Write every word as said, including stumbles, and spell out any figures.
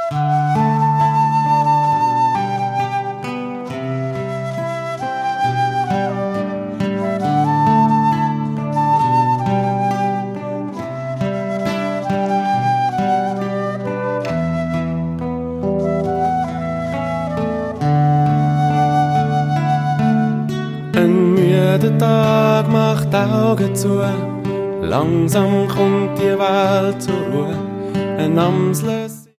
Ein müder Tag macht die Augen zu, langsam kommt die Welt zur Ruhe. Ein Amsel